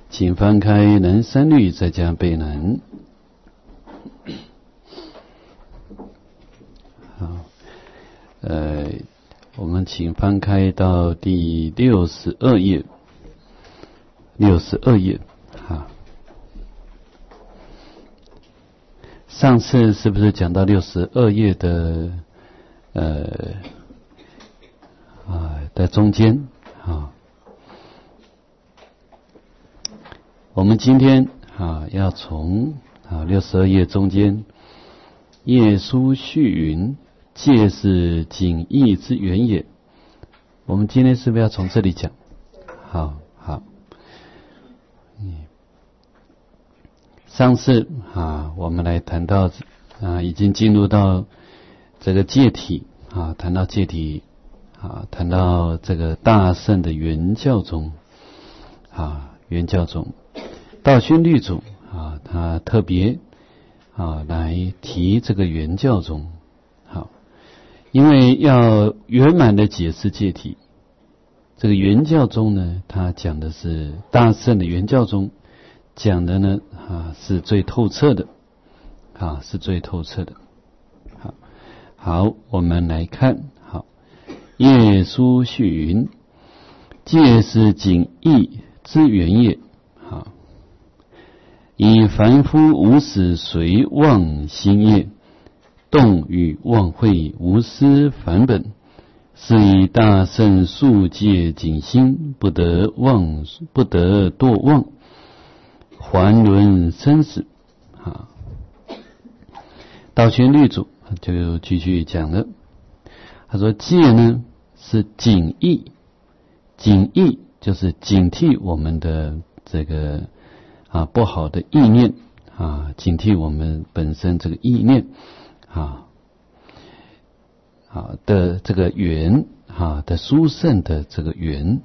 请翻开人三律，再加备难。好，我们请翻开到第62页，62页。好，上次是不是讲到62页的的中间？啊，我们今天要从62页中间，页书序云，戒是景义之源也。我们今天是不是要从这里讲？好，上次我们来谈到已经进入到这个戒体谈到戒体谈到这个大圣的原教宗原教宗道宣律主他特别来提这个原教宗。好，因为要圆满的解释戒体，这个原教宗呢，他讲的是大圣的原教宗，讲的呢是最透彻的是最透彻的。好，我们来看。好，页书序云，戒是景义之源也。好，以凡夫无始随妄心业，动与妄会无失返本，是以大圣速戒警心，不得堕妄，还轮生死。道宣律主就继续讲了，他说戒呢是警义，警义就是警惕我们的这个不好的意念警惕我们本身这个意念的这个缘的殊胜的这个缘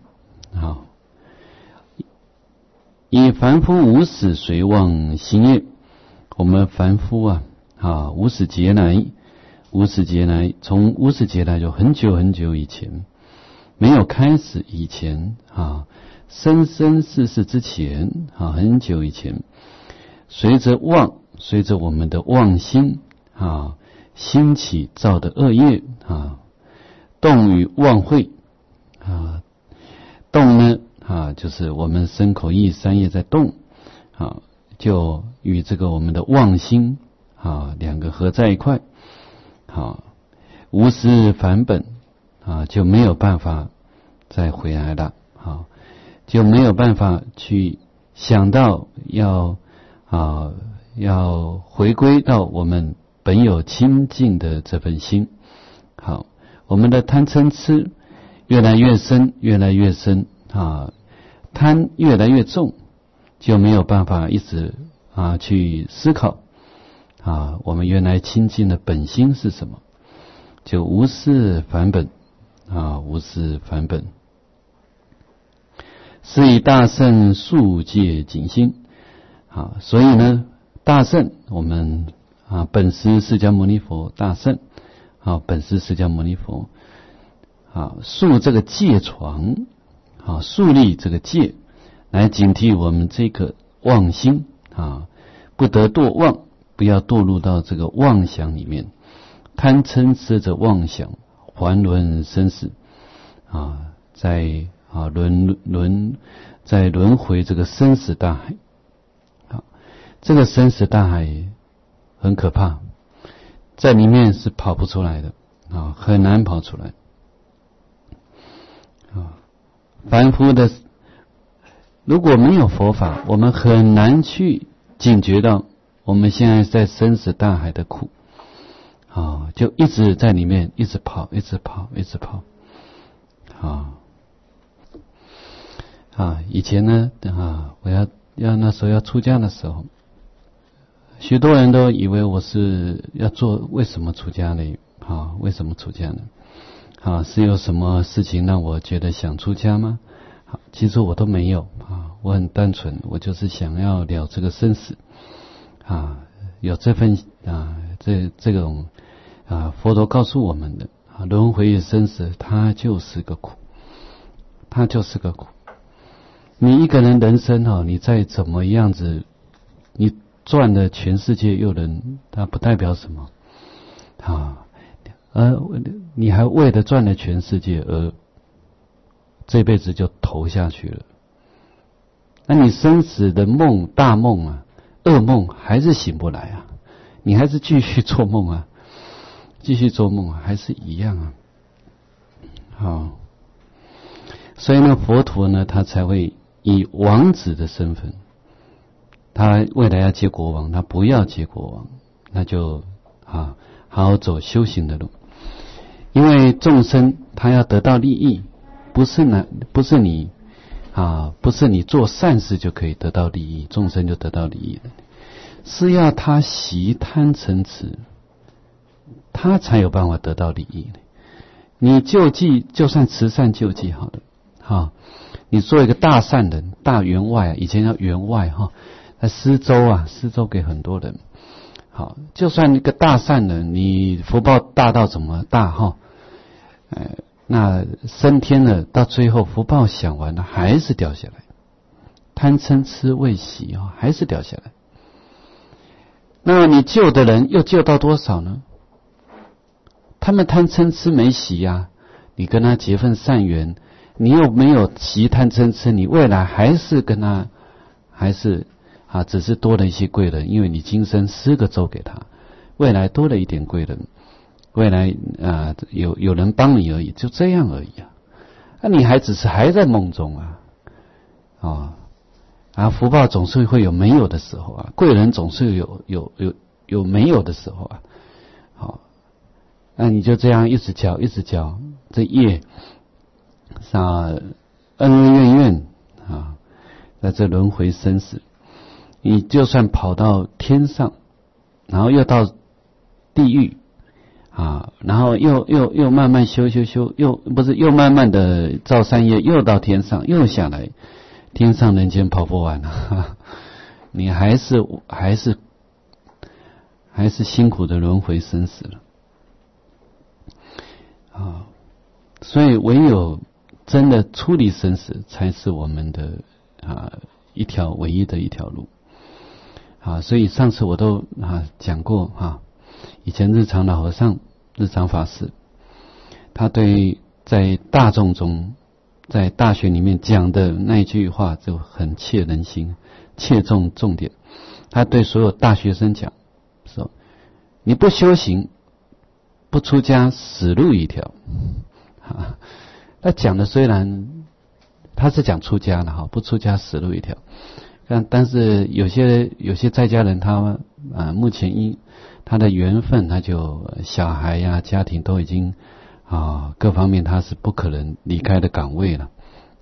以凡夫无始随妄心业，我们凡夫无始劫来，从无始劫来就很久很久以前，没有开始以前生生世世之前很久以前，随着我们的妄心兴起造的恶业动与妄会动呢就是我们身口意三业在动就与这个我们的妄心两个合在一块无失返本就没有办法再回来了就没有办法去想到要回归到我们本有清净的这份心。好，我们的贪嗔痴越来越深贪越来越重，就没有办法一直去思考我们原来清净的本心是什么，就无失返本无失返本，是以大圣速戒警心所以呢，大圣我们本师释迦牟尼佛大圣本师释迦牟尼佛树这个戒床树立这个戒，来警惕我们这个妄心不得堕妄，不要堕入到这个妄想里面，贪嗔痴着妄想，还轮生死在轮回这个生死大海。这个生死大海很可怕，在里面是跑不出来的很难跑出来凡夫的如果没有佛法，我们很难去警觉到我们现在在生死大海的苦就一直在里面一直跑以前呢我要那时候要出家的时候，许多人都以为我是要做，为什么出家呢？为什么出家呢？是有什么事情让我觉得想出家吗？其实我都没有我很单纯，我就是想要了这个生死有这份这种佛陀告诉我们的轮回生死，它就是个苦， 你一个人人生你再怎么样子，你赚了全世界又能，它不代表什么而你还为了赚了全世界而这辈子就投下去了。那你生死的梦，大梦噩梦还是醒不来啊，你还是继续做梦继续做梦还是一样所以呢，佛陀呢，他才会以王子的身份，他未来要接国王，他不要接国王，那就好好走修行的路。因为众生他要得到利益，不是你做善事就可以得到利益，众生就得到利益了，是要他习贪嗔痴，他才有办法得到利益。你救济，就算慈善救济好了，你做一个大善人，大员外以前叫员外施粥给很多人。就算一个大善人，你福报大到怎么大那升天了，到最后福报享完了，还是掉下来，贪嗔痴未息还是掉下来。那你救的人又救到多少呢？他们贪嗔痴没息你跟他结份善缘，你又没有习贪嗔痴，你未来还是跟他只是多了一些贵人，因为你今生施个粥给他，未来多了一点贵人，未来有人帮你而已，就这样而已那你还只是还在梦中福报总是会有没有的时候贵人总是有没有的时候那你就这样一直交，这业恩恩怨怨在这轮回生死，你就算跑到天上，然后又到地狱然后又慢慢修，又慢慢的造善业，又到天上，又下来，天上人间跑不完你还是辛苦的轮回生死了所以唯有真的出离生死，才是我们的唯一的一条路所以上次我都讲过以前日常老和尚、日常法师，他对在大众中，在大学里面讲的那一句话就很切人心，切中重点。他对所有大学生讲说：你不修行，不出家，死路一条他讲的虽然他是讲出家的不出家死路一条，但是有些在家人他目前因他的缘分，他就小孩家庭都已经各方面他是不可能离开的岗位了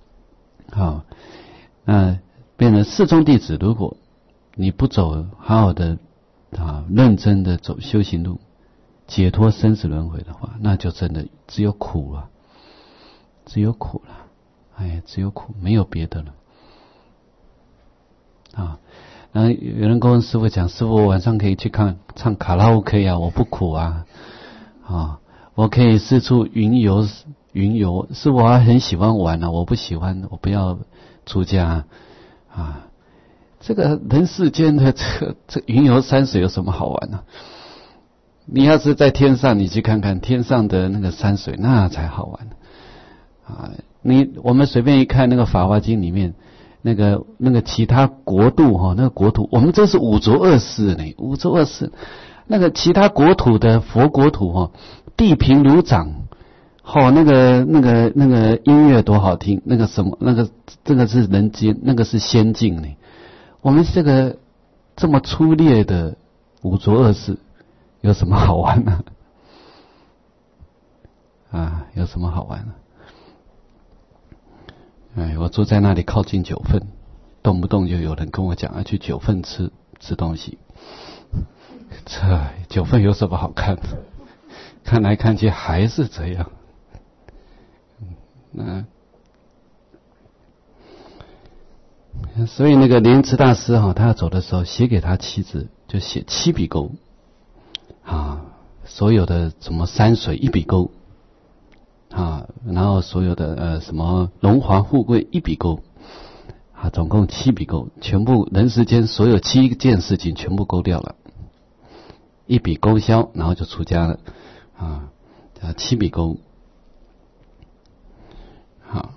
变成四众弟子，如果你不走好好的认真的走修行路，解脱生死轮回的话，那就真的只有苦了，只有苦，没有别的了然后有人跟师父讲，师父我晚上可以去唱卡拉 OK 我不苦我可以四处云游，师父我还很喜欢玩我不喜欢，我不要出家这个人世间的这云游山水有什么好玩你要是在天上，你去看看天上的那个山水，那才好玩我们随便一看那个《法华经》里面那个其他国度那个国土，我们这是五浊恶世呢，五浊恶世那个其他国土的佛国土地平如掌那个音乐多好听，那个什么这个是人间，那个是仙境呢。我们这个这么粗劣的五浊恶世有什么好玩呢有什么好玩呢我住在那里靠近九份，动不动就有人跟我讲要去九份吃东西。这九份有什么好看的？看来看去还是这样。所以那个莲池大师他要走的时候，写给他妻子就写7笔勾所有的什么山水1笔勾然后所有的什么荣华富贵1笔勾总共7笔勾，全部人世间所有7件事情全部勾掉了，一笔勾销，然后就出家了7笔勾。好，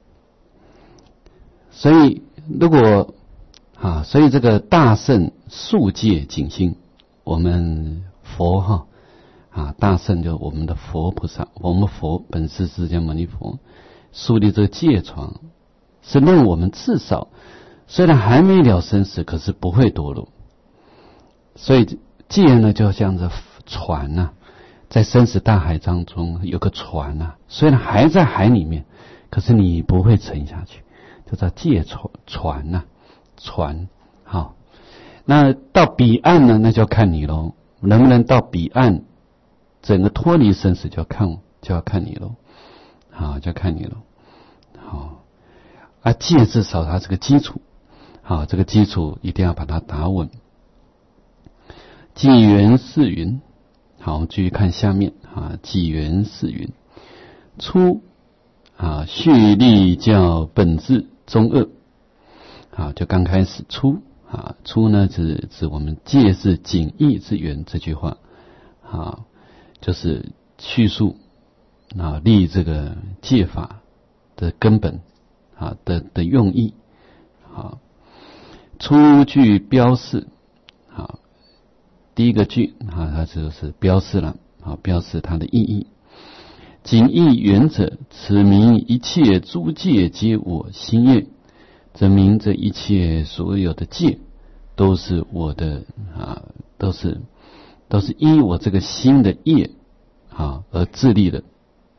所以所以这个大圣速戒警心，我们佛大圣就我们的佛菩萨，我们佛本师释迦牟尼佛树立这个戒床，是让我们至少虽然还没了生死，可是不会堕落。所以戒呢，就像这船在生死大海当中有个船虽然还在海里面，可是你不会沉下去，就叫戒船船。好，那到彼岸呢，那就要看你咯，能不能到彼岸，整个脱离生死就要看你咯。好，就要看你咯。好，戒至少它是个基础，好，这个基础一定要把它打稳。纪元是云，好，我们继续看下面纪元是云，初蓄力教本质中恶。好，就刚开始初呢指我们戒是谨义之源这句话，就是叙述立这个戒法的根本的用意。初句标示，第一个句它就是标示了，标示它的意义。谨义原者，此名一切诸戒皆我心业，则明这一切所有的戒都是我的都是依我这个心的业而自立的。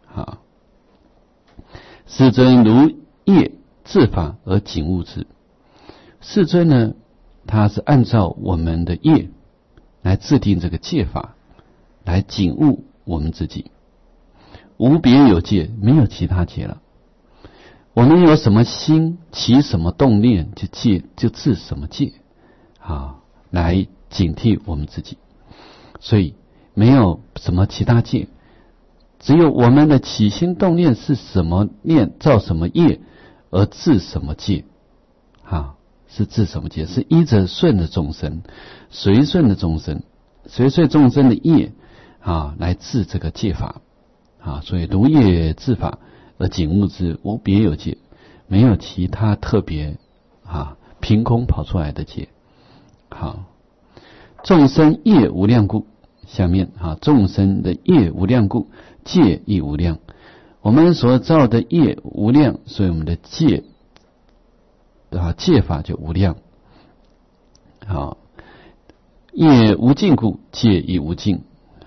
世尊如业自法而警悟之。世尊呢，他是按照我们的业来制定这个戒法，来警悟我们自己。无别有戒，没有其他戒了。我们有什么心，起什么动念，就治什么戒，来警惕我们自己。所以没有什么其他戒，只有我们的起心动念是什么念，造什么业而治什么戒，是治什么戒？是依着顺的众生，随顺的众生，随众生的业来治这个戒法。所以如业治法而警悟之，无别有戒，没有其他特别凭空跑出来的戒。好，众生业无量故，下面众生的业无量故，戒亦无量。我们所造的业无量，所以我们的戒戒法就无量。好，业无尽故，戒亦无尽。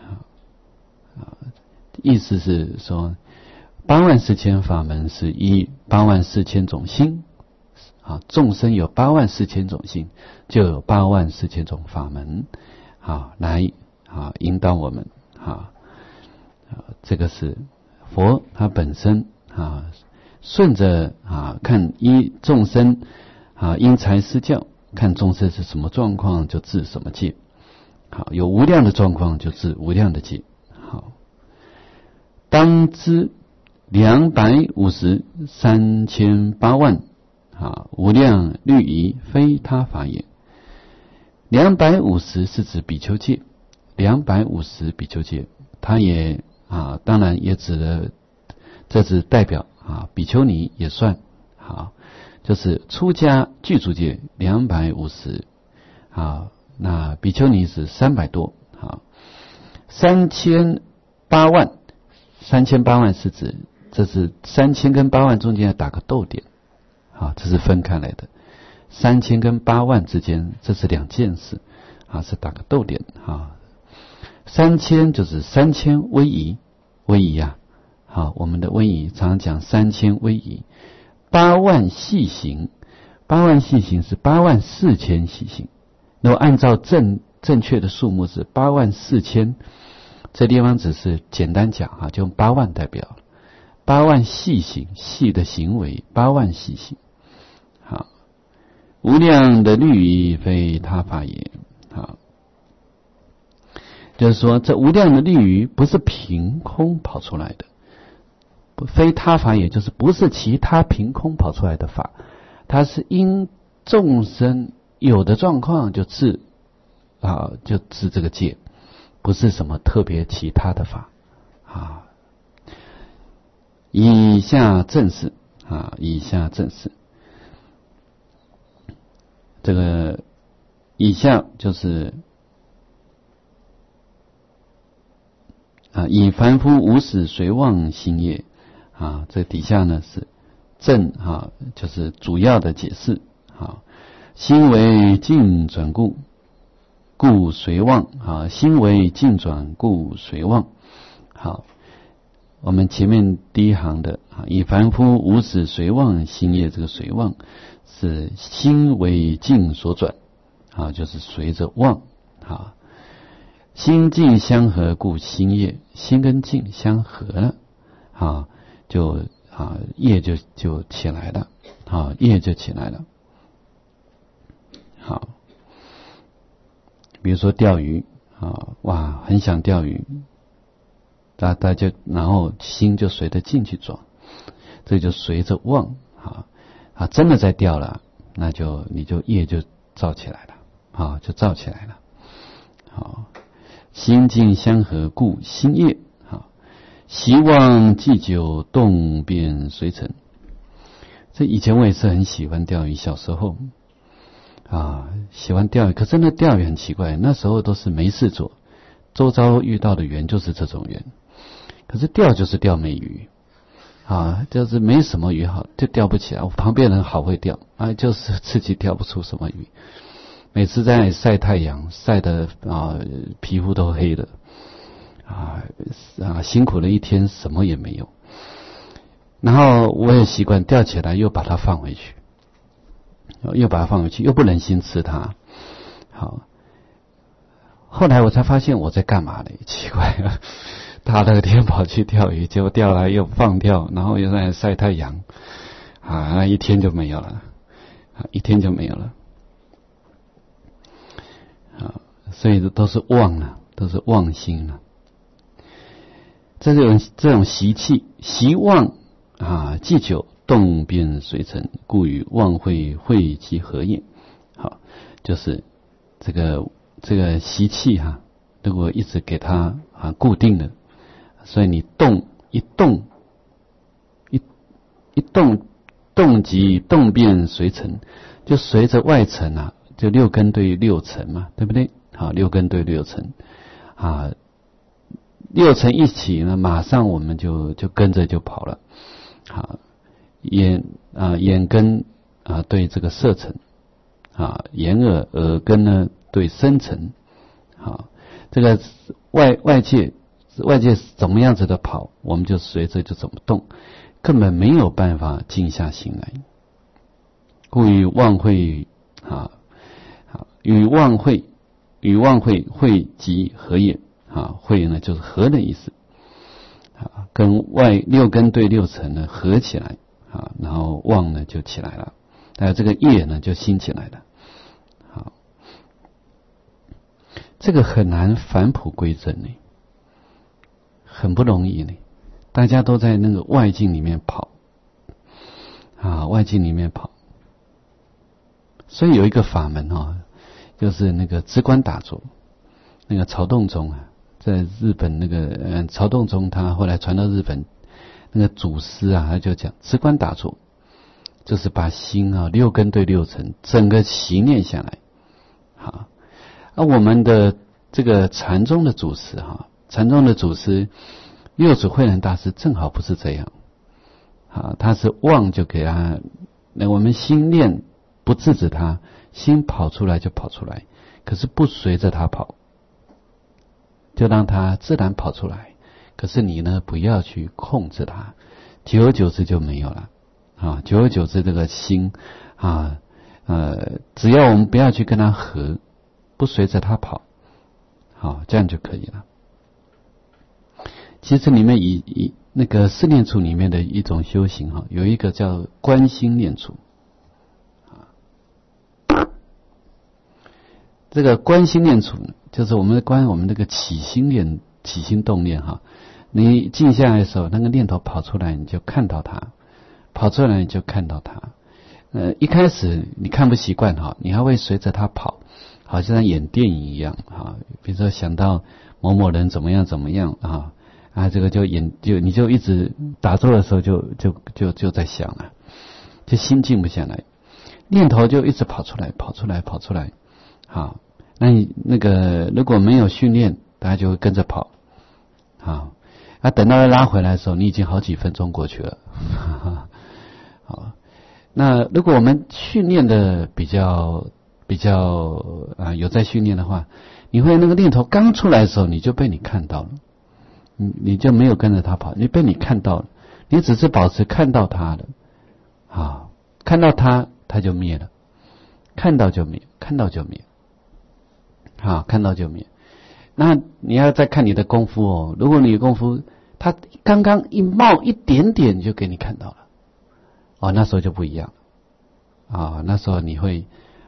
意思是说84000法门是依84000种心，众生有84000种心，就有84000种法门来引导我们。这个是佛他本身顺着看依众生因材施教，看众生是什么状况就治什么戒。有无量的状况就治无量的戒。当知250300008万无量律仪非他法也。250是指比丘戒，250比丘戒，它也当然也指了，这是代表比丘尼也算就是出家具足戒250那比丘尼是300多3008万，3008万是指这是3000跟8万中间要打个逗点，这是分开来的。3000跟8万之间，这是两件事是打个逗点3000就是3000威仪，威仪我们的威仪常常讲3000威仪。8万细行，8万细行是84000细行。如果按照正确的数目是84000，这地方只是简单讲就用8万代表8万细行，细的行为，8万细行。无量的律仪非他法也。就是说这无量的律仪不是凭空跑出来的，非他法也就是不是其他凭空跑出来的法， 它是因众生有的状况就治就治这个戒，不是什么特别其他的法啊。以下正是以下正是，这个以下就是以凡夫无始随妄心业这底下呢是正就是主要的解释心为境转故随妄心为境转故随妄。好，我们前面第一行的以凡夫无始随妄心业，这个随妄是心为境所转就是随着妄心境相合故心业，心跟境相合了就业就起来了业就起来了。好，比如说钓鱼哇，很想钓鱼，大家然后心就随着境去转，这就随着妄真的在钓了，那就你就业就造起来了就造起来了。好，心境相合故心业习妄既久，动变随成。这以前我也是很喜欢钓鱼，小时候喜欢钓鱼，可是那钓鱼很奇怪，那时候都是没事做，周遭遇到的缘就是这种缘，可是钓就是钓没鱼就是没什么鱼好，就钓不起来。我旁边人好会钓就是自己钓不出什么鱼，每次在晒太阳，晒得皮肤都黑了辛苦了一天，什么也没有。然后我也习惯钓起来又把它放回去，又不忍心吃它。好，后来我才发现我在干嘛呢？奇怪了，大热天跑去钓鱼，结果钓来又放掉，然后又在晒太阳那一天就没有了所以都是妄都是妄心这种习气习妄既久，动变随成，故与妄会汇集合也。好，就是这个习气如果一直给它固定的，所以你一动即动变随成，就随着外尘就六根对六尘嘛，对不对？好，六根对六尘六尘一起呢，马上我们就跟着就跑了。好，眼根对这个色尘眼耳根呢对声尘。好，这个外界怎么样子的跑，我们就随着就怎么动，根本没有办法静下心来。故与妄会与妄会汇集合也。会呢就是合的意思跟六根对六尘呢合起来然后妄呢就起来了，这个业呢就兴起来了。好，这个很难返璞归真呢，很不容易呢。大家都在那个外境里面跑外境里面跑。所以有一个法门就是那个直观打坐，那个曹洞宗在日本那个曹洞宗，他后来传到日本，那个祖师他就讲直观打坐，就是把心六根对六尘整个习念下来。我们的这个禅宗的祖师六祖慧能大师正好不是这样他是妄就给他，我们心念不制止他，心跑出来就跑出来，可是不随着他跑，就让它自然跑出来。可是你呢，不要去控制它，久而久之就没有了久而久之这个心只要我们不要去跟它合，不随着它跑这样就可以了。其实这里面以那个四念处里面的一种修行有一个叫观心念处。这个观心念处就是我们观我们这个起心动念你静下来的时候，那个念头跑出来你就看到它，跑出来你就看到它。 一开始你看不习惯哈，你还会随着他跑，好像在演电影一样哈。比如说想到某某人怎么样怎么样这个你就一直打坐的时候就在想了，就心静不下来，念头就一直跑出来。好，那你那个如果没有训练，大家就会跟着跑。好，等到拉回来的时候，你已经好几分钟过去了。好。那如果我们训练的比较有在训练的话，你会那个念头刚出来的时候，你就被你看到了，你就没有跟着他跑，你被你看到了，你只是保持看到他了，看到他就灭了，看到就灭，看到就灭。那你要再看你的功夫哦，如果你的功夫他刚刚一冒一点点就给你看到了。那时候就不一样那时候你会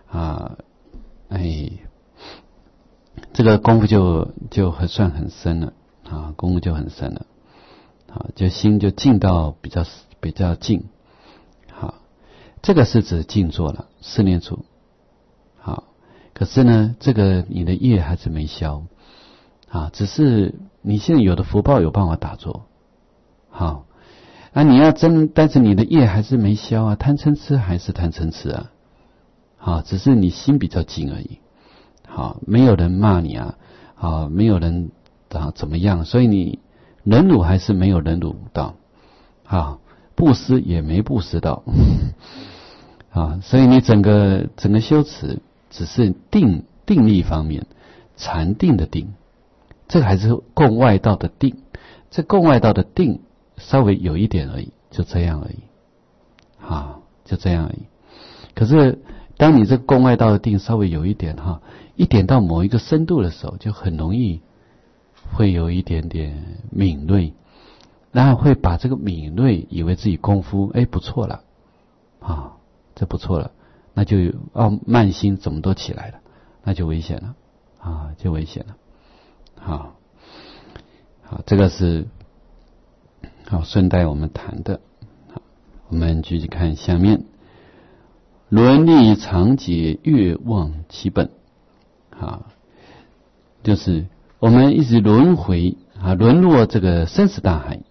这个功夫就算很深了功夫就很深了就心就静到比较静。好，这个是指静坐了，四念处。好，可是呢，这个你的业还是没消只是你现在有的福报有办法打坐。好。你要但是你的业还是没消贪嗔痴还是贪嗔痴只是你心比较静而已。没有人骂你没有人怎么样，所以你忍辱还是没有忍辱到布施也没布施到所以你整个修持只是定力方面，禅定的定，这个还是共外道的定，这共外道的定稍微有一点而已，就这样而已就这样而已。可是当你这个共外道的定稍微有一点一点到某一个深度的时候，就很容易会有一点点敏锐，然后会把这个敏锐以为自己功夫不错了这不错了，那就慢心怎么都起来了，那就危险了就危险了。好，这个是顺带我们谈的。我们继续看下面，伦理常解，越忘其本。就是我们一直轮回沦落这个生死大海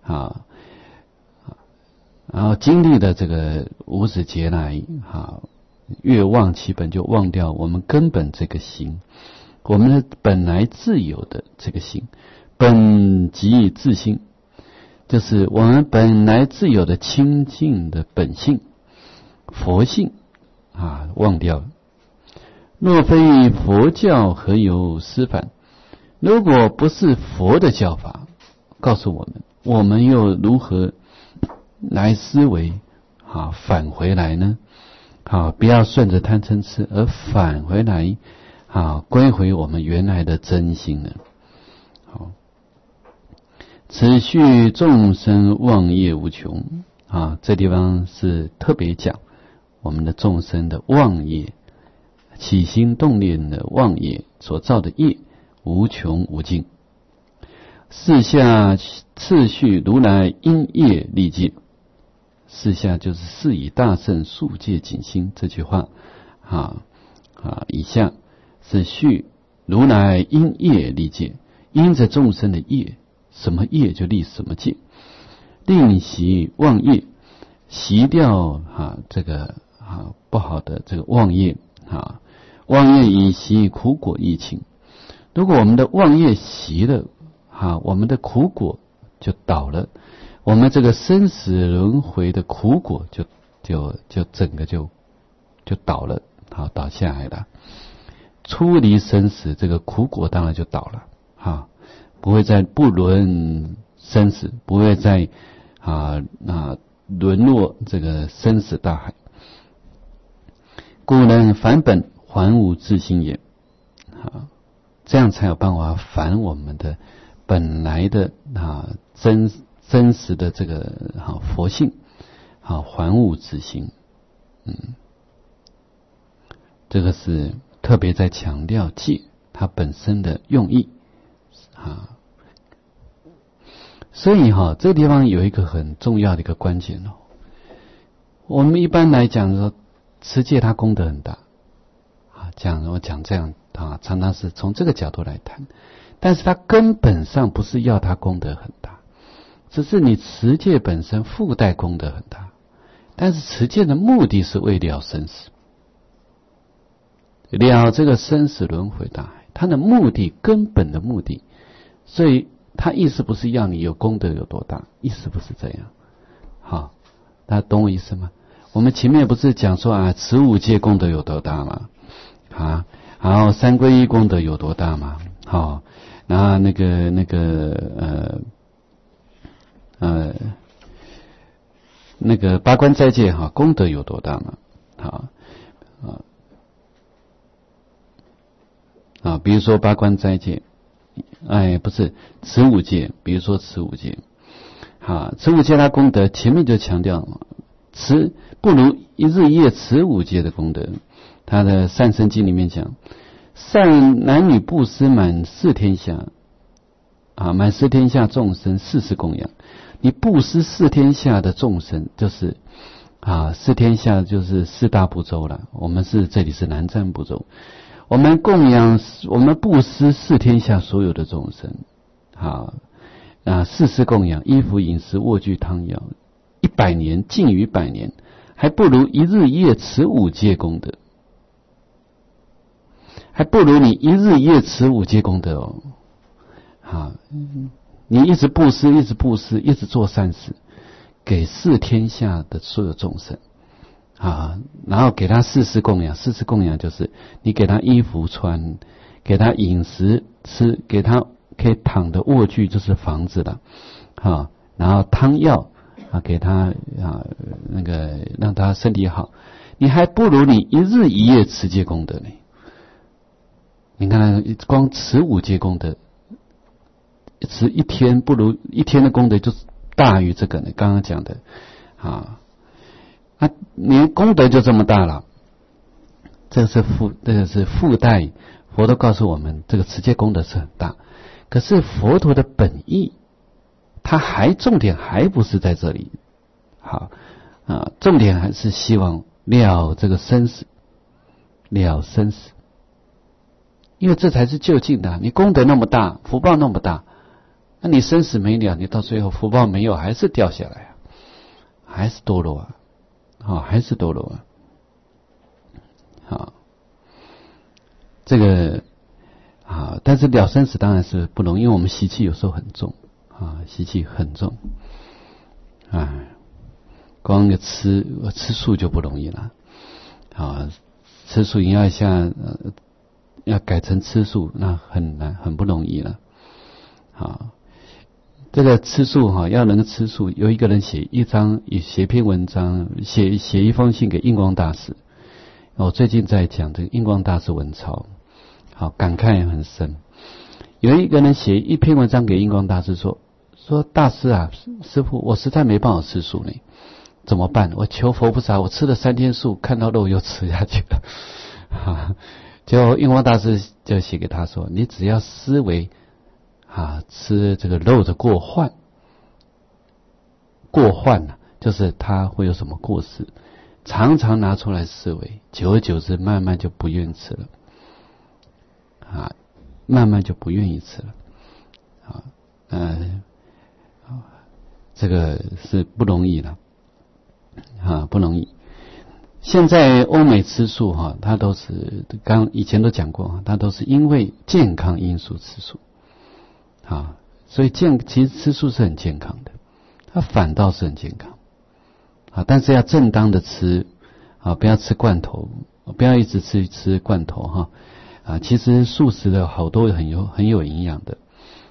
然后经历的这个无始劫来越忘其本，就忘掉我们根本这个心，我们的本来自有的这个心，本即自心，就是我们本来自有的清净的本性佛性忘掉了。若非佛教，何由思返？如果不是佛的教法告诉我们，我们又如何来思维返回来呢？不要顺着贪嗔痴而返回来归回我们原来的真心呢？此序众生妄业无穷这地方是特别讲我们的众生的妄业，起心动念的妄业所造的业无穷无尽。四下次序如来因业立戒，四下就是是以大圣速戒谨心这句话以下是序如来因业立戒，因着众生的业，什么业就立什么戒，令习妄业，习掉这个不好的这个妄业妄业以习苦果疫情。如果我们的妄业习了我们的苦果就倒了，我们这个生死轮回的苦果就整个就倒了倒下来了。出离生死，这个苦果当然就倒了不会再不轮生死，不会再沦落这个生死大海。故能返本还吾自心也这样才有办法返我们的本来的真实的这个佛性还吾自心。这个是特别在强调戒它本身的用意所以这个地方有一个很重要的一个关键我们一般来讲说，持戒它功德很大，我讲这样常常是从这个角度来谈，但是它根本上不是要它功德很大，只是你持戒本身附带功德很大，但是持戒的目的是为了生死，了这个生死轮回大海，它的目的根本的目的，所以它意思不是要你有功德有多大，意思不是这样。好，大家懂我意思吗？我们前面不是讲说持五戒功德有多大吗？然后三皈依功德有多大吗？好，然后那个八关斋戒功德有多大嘛？比如说八关斋戒，不是持五戒，比如说持五戒，持五戒它功德前面就强调，持不如一日夜持五戒的功德。他的善生经里面讲，善男女布施满四天下，满四天下众生40供养。你布施四天下的众生，就是四天下就是四大部洲了。我们这里是南瞻部洲，我们布施四天下所有的众生，40供养，衣服饮食卧具汤药，100年近于100年，还不如一日夜持五戒功德，还不如你一日夜持五戒功德哦。你一直布施，一直布施，一直做善事，给四天下的所有众生然后给他40供养。40供养就是你给他衣服穿，给他饮食吃，给他可以躺的卧具，就是房子了然后汤药给他那个让他身体好，你还不如你一日一夜持戒功德呢。你看光持五戒功德，持一天不如一天的功德就大于这个呢。刚刚讲的你功德就这么大了，这个是附带。佛都告诉我们，这个持戒功德是很大，可是佛陀的本意，重点还不是在这里。重点还是希望了这个生死，了生死，因为这才是究竟的。你功德那么大，福报那么大，那你生死没了，你到最后福报没有，还是掉下来还是堕落还是堕落这个但是了生死当然是不容易，因为我们习气有时候很重习气很重光个吃素就不容易了吃素你要改成吃素，那很难，很不容易了这个吃素要能吃素，有一个人写一篇文章，写一封信给印光大师。我最近在讲这个印光大师文钞，感慨也很深。有一个人写一篇文章给印光大师说大师师父，我实在没办法吃素呢，怎么办？我求佛菩萨，我吃了3天素，看到肉又吃下去了结果印光大师就写给他说，你只要思维吃这个肉的过患就是他会有什么过失，常常拿出来思维，久而久之慢慢就不愿意吃了慢慢就不愿意吃了这个是不容易的不容易。现在欧美吃素它都是以前都讲过它都是因为健康因素吃素所以其实吃素是很健康的，它反倒是很健康但是要正当的吃不要吃罐头，不要一直吃罐头其实素食的好多很有营养的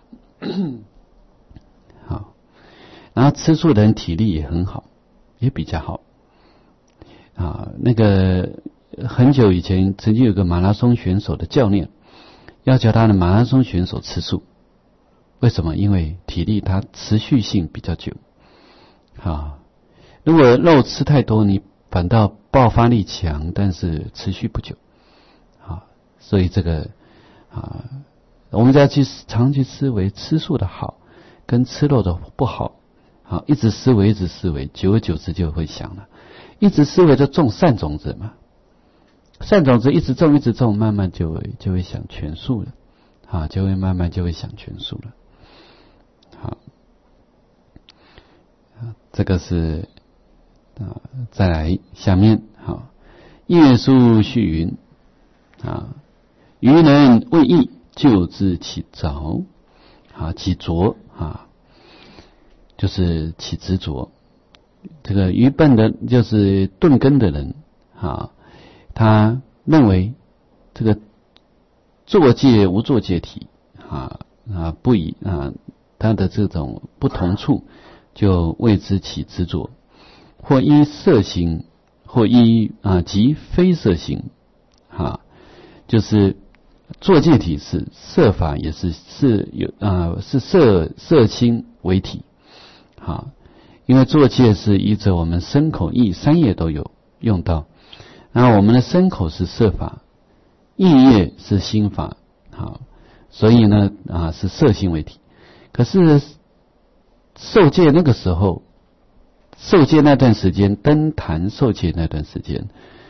然后吃素的人体力也很好，也比较好那个很久以前曾经有个马拉松选手的教练要求他的马拉松选手吃素，为什么？因为体力它持续性比较久如果肉吃太多，你反倒爆发力强，但是持续不久所以这个我们要常去思维吃素的好跟吃肉的不好一直思维，久而久之就会想了， 一直思维就种善种子嘛，善种子一直种一直种，慢慢就会想全数了，啊，慢慢就会想全数了。好，这个是再来下面，好，业书续云，愚人为义，就知其着，其着，就是起执着。这个愚笨的，就是钝根的人，他认为这个作界无作界体，不以他的这种不同处，就为之起执着，或依色行，或依即非色行，就是作界体是色法，也是色心为体，因为作界是依着我们身口意三业都有用到，然后我们的身口是色法，意业是心法，所以呢是色心为体。可是受戒那个时候，受戒那段时间，登坛受戒那段时间，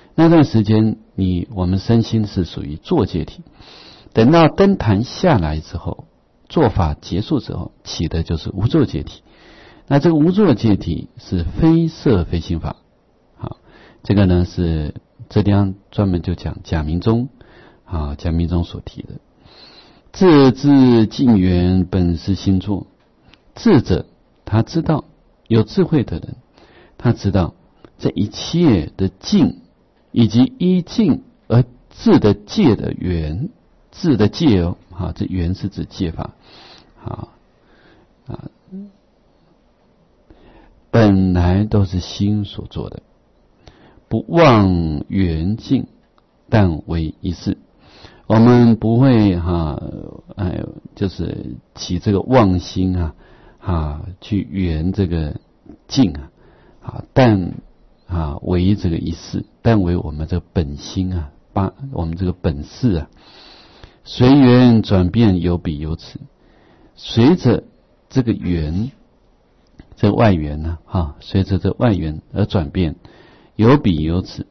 我们身心是属于作戒体。等到登坛下来之后，做法结束之后，起的就是无作戒体。那这个无作戒体是非色非心法。这个呢是这地方专门就讲假名中假名中所提的。自知境缘本是心作，智者他知道，有智慧的人他知道这一切的境以及依境而智的界的缘，智的界这缘是指界法本来都是心所做的，不忘缘境，但为一事。我们不会就是起这个妄心去缘这个境但为这个一事，但为我们这个本心我们这个本事随缘转变，有彼有此。随着这个缘，这外缘随着这外缘而转变，有彼有此，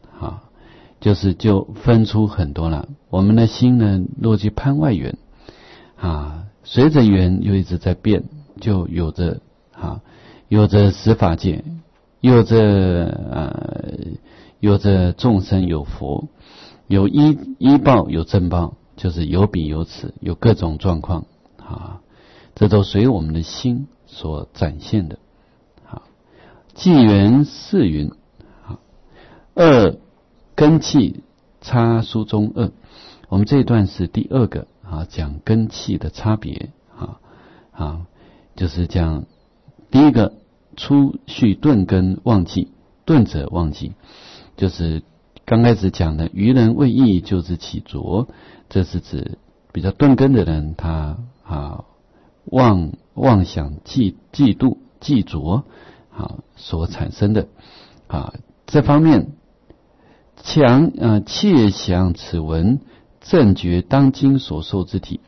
就分出很多了。我们的心呢，若去攀外缘随着缘又一直在变，就有着十法界，有着众生，有佛，有依报，有正报，就是有彼有此，有各种状况这都随我们的心所展现的。纪元四云，二根器差殊中二。我们这一段是第二个讲根器的差别就是讲第一个初序顿根忘记，顿者忘记，就是刚开始讲的愚人为义，就知其着，这是指比较顿根的人，他妄想嫉妒嫉着所产生的这方面切想此文正觉当今所受之体。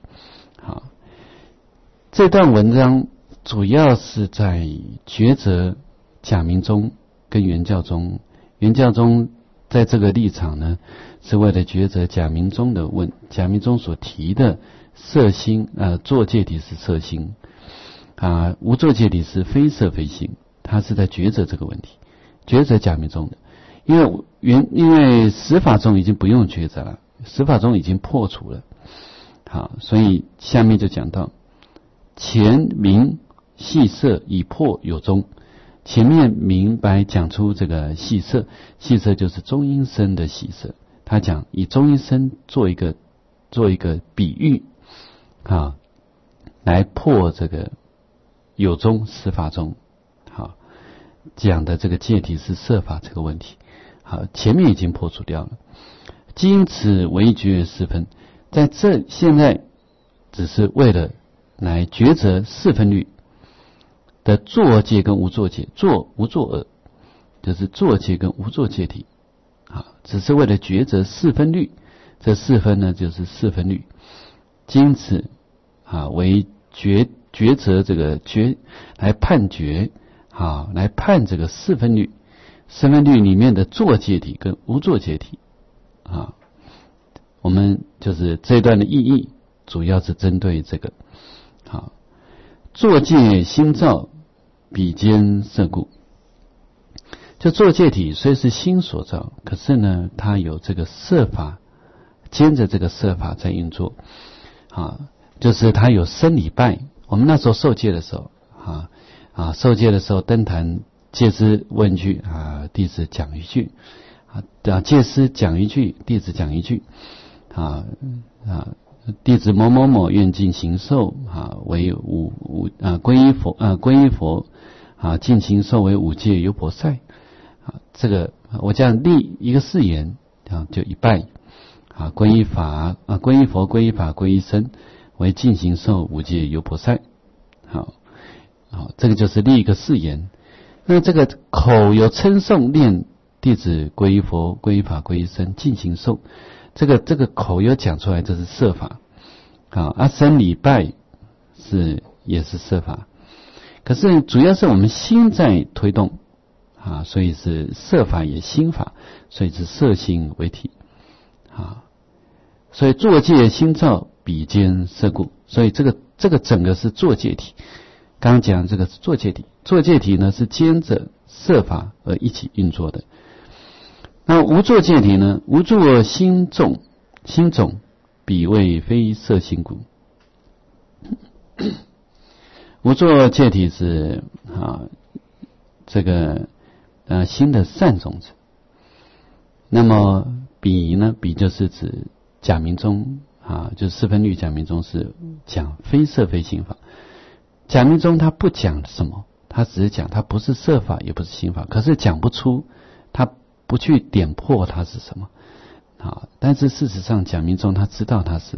这段文章主要是在抉择假名宗跟原教宗。原教宗在这个立场呢，是为了抉择假名宗的假名宗所提的色心作戒体是色心无作戒体是非色非心，他是在抉择这个问题，抉择假名宗的。因为十法宗已经不用抉择了，十法宗已经破除了。所以下面就讲到前明细色以破有宗。前面明白讲出这个细色，细色就是中阴身的细色，他讲以中阴身做一个比喻来破这个有宗十法宗讲的这个戒体是色法这个问题。前面已经破除掉了。经此为觉四分，在这现在只是为了来抉择四分律的作戒跟无作戒，作无作恶，就是作戒跟无作戒体只是为了抉择四分律。这四分呢，就是四分律。经此为抉择这个来判决来判这个四分律。 四分律里面的作戒体跟无作戒体啊，我们就是这一段的意义，主要是针对这个。好，作戒心造，比肩色故。就作戒体虽是心所造，可是呢，它有这个色法，兼着这个色法在运作啊，就是它有生理拜。我们那时候受戒的时候受戒的时候，登坛戒师问句啊，弟子讲一句戒师讲一句，弟子讲一句弟子某某某愿尽形寿为皈依佛尽形寿为五戒优婆塞这个我这样立一个誓言就一拜皈依法皈依佛皈依法皈依僧为尽形寿五戒优婆塞。好，这个就是立一个誓言。那这个口有称颂念弟子皈依佛皈依法皈依僧尽形寿，这个口有讲出来，这是色法生礼拜也是色法。可是主要是我们心在推动所以是色法也心法，所以是色心为体所以作戒心造，比肩色故。所以这个整个是作戒体。刚刚讲这个是作戒体，作戒体呢是兼着色法而一起运作的。那无作戒体呢？无作心种，彼谓非色心故。无作戒体是这个心的善种子。那么彼呢？彼就是指假名中就是四分律假名中是讲非色非心法。假名中他不讲什么，他只是讲他不是色法也不是心法，可是讲不出，他不去点破它是什么但是事实上假名中他知道他是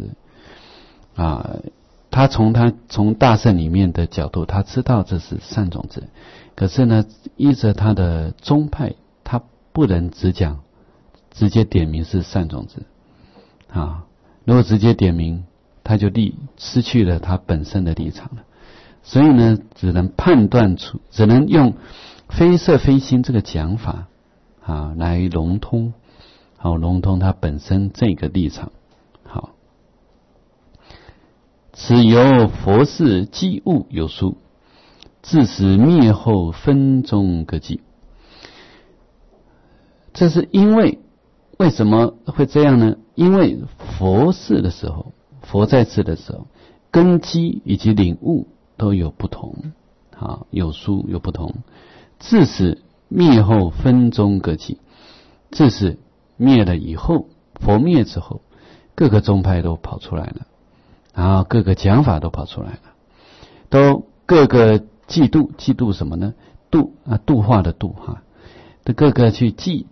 他从大圣里面的角度，他知道这是善种子，可是呢依着他的宗派，他不能直接点名是善种子如果直接点名，他就失去了他本身的立场了。所以呢，只能用非色非心这个讲法来融通他本身这个立场。好，此由佛事机物有殊，自始灭后分中各记。这是为什么会这样呢？因为佛事的时候，佛在世的时候，根基以及领悟都有不同有殊有不同。自始灭后分中各记，自始灭了以后，佛灭之后，各个宗派都跑出来了，然后各个讲法都跑出来了，都各个嫉妒什么呢？度化的度都各个去计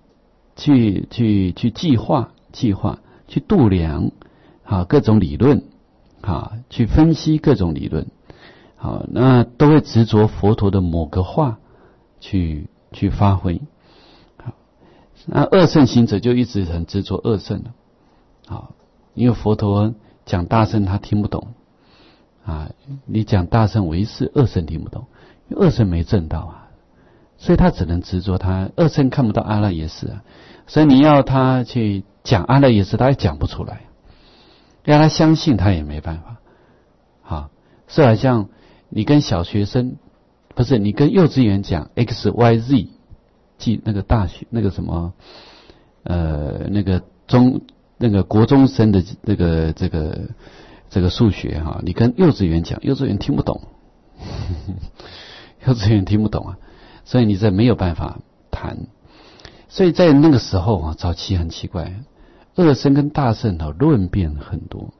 划，去度量各种理论去分析各种理论那都会执着佛陀的某个话去发挥那二圣行者就一直很执着二圣因为佛陀讲大圣他听不懂你讲大圣为是，二圣听不懂，因为二圣没证道所以他只能执着他二圣看不到阿赖耶识所以你要他去讲阿赖耶识，他也讲不出来，让他相信他也没办法是好像你跟小学生不是你跟幼稚园讲 XYZ 记那个大学那个什么那个国中生的这个数学你跟幼稚园讲，幼稚园听不懂幼稚园听不懂所以你这没有办法谈。所以在那个时候早期很奇怪，二圣跟大圣论辩很多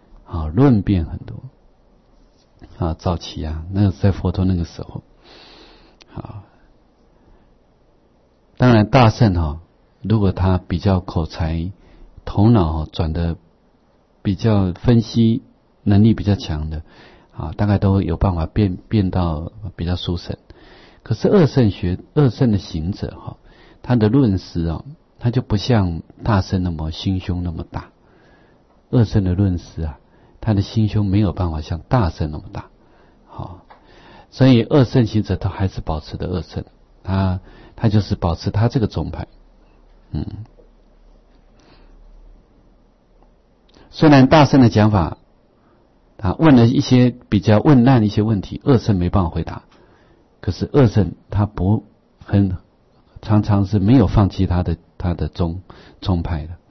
早期那在佛陀那个时候当然大圣如果他比较口才头脑转的比较分析能力比较强的大概都有办法变到比较殊胜。可是二圣的行者他的论师他就不像大圣那么心胸那么大，二圣的论师他的心胸没有办法像大圣那么大所以二圣行者他还是保持的二圣他就是保持他这个宗派。虽然大圣的讲法，他问了一些比较问难的一些问题，二圣没办法回答，可是二圣他常常是没有放弃他的宗派的。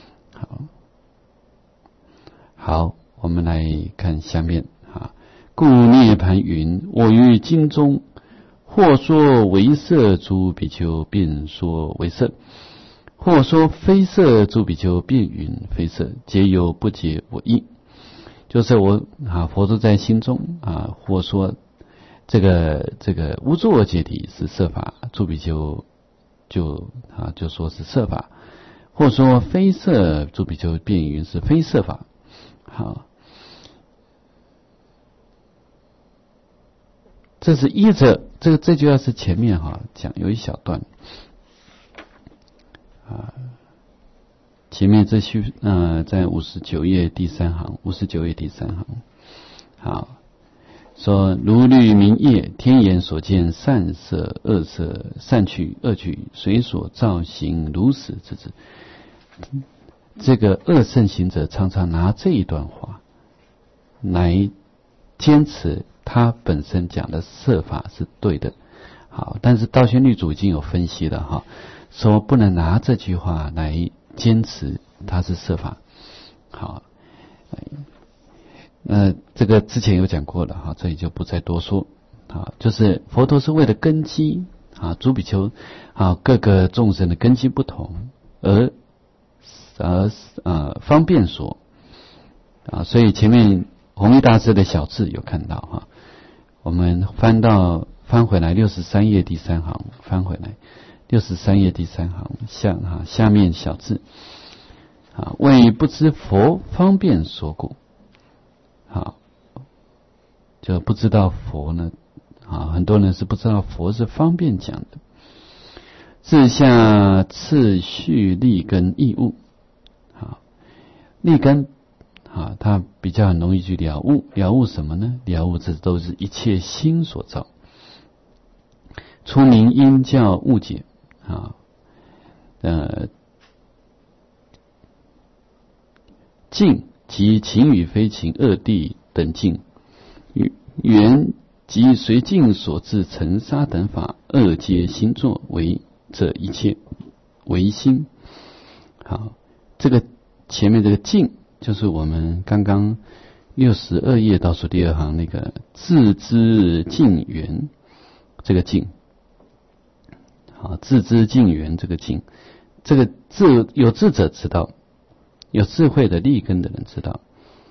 好，我们来看下面啊。故涅盘云：我于经中，或说为色诸比丘，便说为色；或说非色诸比丘，便云非色，皆有不解我意。就是佛说在心中或说这个无作解体是色法，诸比丘就说是色法；或说非色诸比丘，便云是非色法。好，这是依着这就要是前面讲有一小段前面这序在59页第3行，59页第3行。好，说如律明业，天眼所见善色恶色，善趣恶趣，随所造行如实之之。这个恶圣行者常常拿这一段话来坚持他本身讲的色法是对的。好，但是道宣律主已经有分析了说不能拿这句话来坚持它是色法。好，这个之前有讲过了这里就不再多说。好，就是佛陀是为了根基诸比丘各个众生的根基不同而方便说所以前面弘一大师的小字有看到我们翻回来63页第3行，翻回来63页第3行下面小字为不知佛方便说故。好，就不知道佛呢很多人是不知道佛是方便讲的。自下次序立根义物。立根它比较很容易去了悟。了悟什么呢？了悟这都是一切心所造。出明因教误解境即情与非情二谛等境，缘即随境所致尘沙等法，二皆心作，为这一切唯心。好，这个前面这个境就是我们刚刚62页倒数第2行那个自知境缘，这个境自知境缘，这个境，这个有智者知道，有智慧的立根的人知道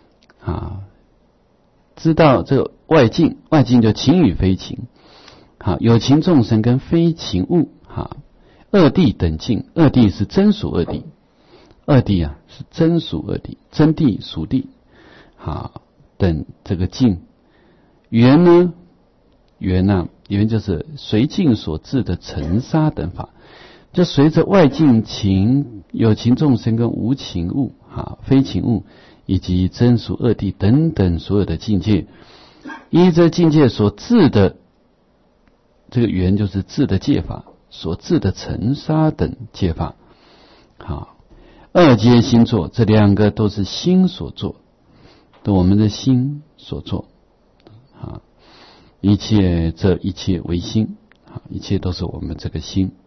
知道这个外境就情与非情有情众生跟非情物二谛等境。二谛是真属二谛，二谛是真属二谛，真谛属谛等这个境。缘呢，缘就是随境所致的尘沙等法，就随着外境情，有情众生跟无情物非情物以及真属二谛等等所有的境界，依这境界所致的这个缘，就是致的戒法所致的尘沙等戒法。二皆心作，这两个都是心所作，都我们的心所作这一切为心一切都是我们这个心。